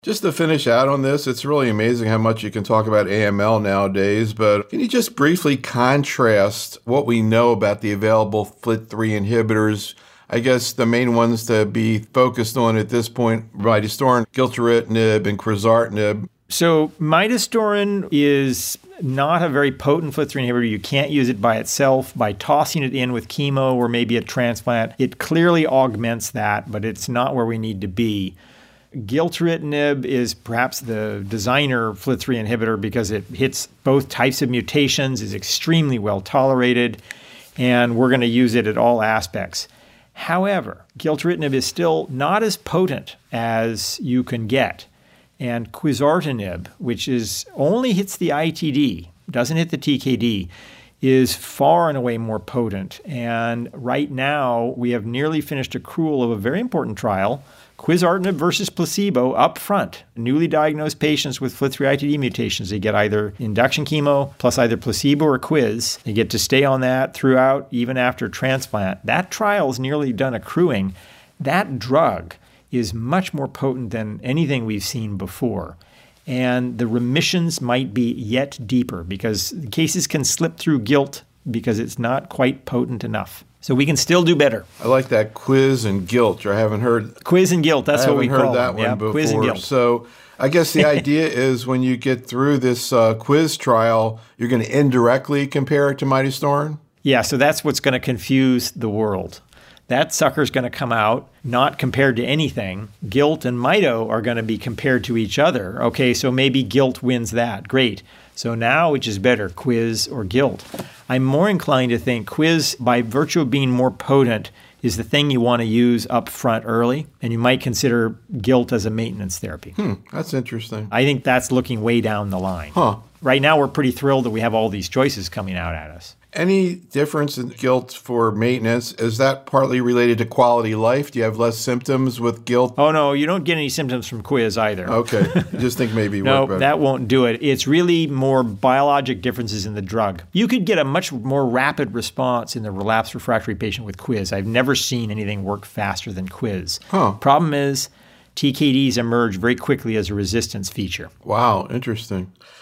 Just to finish out on this, it's really amazing how much you can talk about AML nowadays, but can you just briefly contrast what we know about the available FLT3 inhibitors? I guess the main ones to be focused on at this point, midostaurin, gilteritinib, and quizartinib. So midostaurin is not a very potent FLT3 inhibitor. You can't use it by itself. By tossing it in with chemo or maybe a transplant, it clearly augments that, but it's not where we need to be. Gilteritinib is perhaps the designer FLT3 inhibitor because it hits both types of mutations, is extremely well tolerated, and we're going to use it at all aspects. However, gilteritinib is still not as potent as you can get. And quizartinib, which only hits the ITD, doesn't hit the TKD, is far and away more potent. And right now, we have nearly finished accrual of a very important trial, quizartinib versus placebo up front. Newly diagnosed patients with FLT3 ITD mutations, they get either induction chemo plus either placebo or quiz. They get to stay on that throughout, even after transplant. That trial is nearly done accruing. That drug is much more potent than anything we've seen before. And the remissions might be yet deeper because cases can slip through guilt because it's not quite potent enough. So we can still do better. I like that quiz and guilt. I haven't heard quiz and guilt. That's what we call it. I haven't heard that one before. Quiz and guilt. So I guess the idea is when you get through this quiz trial, you're going to indirectly compare it to midostaurin? Yeah, so that's what's going to confuse the world. That sucker's going to come out not compared to anything. Gilt and Mido are going to be compared to each other. Okay, so maybe Gilt wins that. Great. So now which is better, quiz or Gilt? I'm more inclined to think quiz, by virtue of being more potent, is the thing you want to use up front early, and you might consider Gilt as a maintenance therapy. That's interesting. I think that's looking way down the line. Right now, we're pretty thrilled that we have all these choices coming out at us. Any difference in guilt for maintenance? Is that partly related to quality of life? Do you have less symptoms with guilt? Oh, no, you don't get any symptoms from quiz either. Okay. You just think maybe it No, work better. that won't do it. It's really more biologic differences in the drug. You could get a much more rapid response in the relapsed refractory patient with quiz. I've never seen anything work faster than quiz. Problem is, TKDs emerge very quickly as a resistance feature. Wow, interesting.